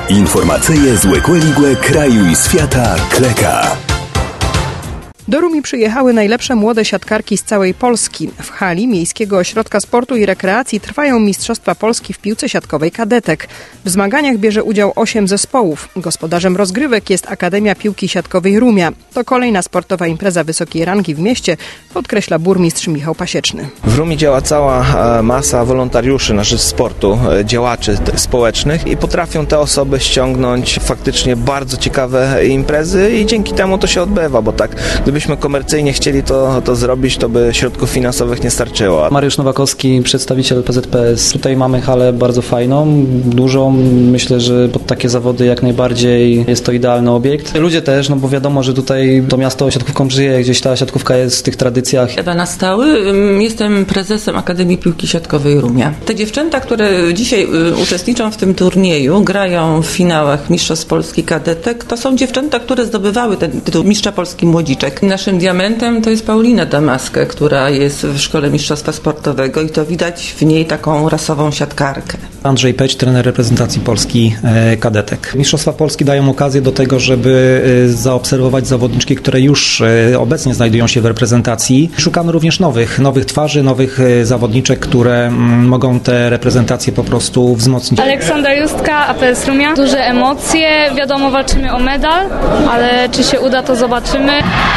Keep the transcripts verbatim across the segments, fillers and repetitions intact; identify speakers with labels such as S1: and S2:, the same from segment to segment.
S1: Informacyje z Łekłe kraju i świata Kleka.
S2: Do Rumi przyjechały najlepsze młode siatkarki z całej Polski. W hali Miejskiego Ośrodka Sportu i Rekreacji trwają Mistrzostwa Polski w piłce siatkowej kadetek. W zmaganiach bierze udział osiem zespołów. Gospodarzem rozgrywek jest Akademia Piłki Siatkowej Rumia. To kolejna sportowa impreza wysokiej rangi w mieście, podkreśla burmistrz Michał Pasieczny.
S3: W Rumie działa cała masa wolontariuszy na rzecz sportu, działaczy społecznych i potrafią te osoby ściągnąć faktycznie bardzo ciekawe imprezy i dzięki temu to się odbywa, bo tak gdybyśmy komercyjnie chcieli to, to zrobić, to by środków finansowych nie starczyło.
S4: Mariusz Nowakowski, przedstawiciel P Z P S. Tutaj mamy halę bardzo fajną, dużą. Myślę, że pod takie zawody jak najbardziej jest to idealny obiekt. Ludzie też, no bo wiadomo, że tutaj to miasto siatkówką żyje, gdzieś ta siatkówka jest w tych tradycjach.
S5: Ewa Nastały, jestem prezesem Akademii Piłki Siatkowej Rumia. Te dziewczęta, które dzisiaj uczestniczą w tym turnieju, grają w finałach Mistrzostw Polski Kadetek, to są dziewczęta, które zdobywały ten tytuł Mistrza Polski Młodziczek. Naszym diamentem to jest Paulina Damaskę, która jest w Szkole Mistrzostwa Sportowego i to widać w niej taką rasową siatkarkę.
S6: Andrzej Peć, trener reprezentacji Polski kadetek. Mistrzostwa Polski dają okazję do tego, żeby zaobserwować zawodniczki, które już obecnie znajdują się w reprezentacji. Szukamy również nowych, nowych twarzy, nowych zawodniczek, które mogą te reprezentacje po prostu wzmocnić.
S7: Aleksandra Justka, A P S Rumia. Duże emocje, wiadomo, walczymy o medal, ale czy się uda, to zobaczymy.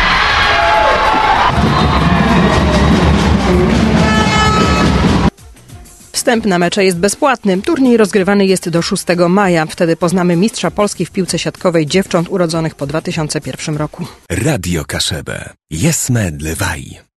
S2: Wstęp na mecze jest bezpłatny. Turniej rozgrywany jest do szóstego maja. Wtedy poznamy mistrza Polski w piłce siatkowej dziewcząt urodzonych po dwa tysiące pierwszym roku.
S1: Radio Kaszebę. Jesme dlewaj.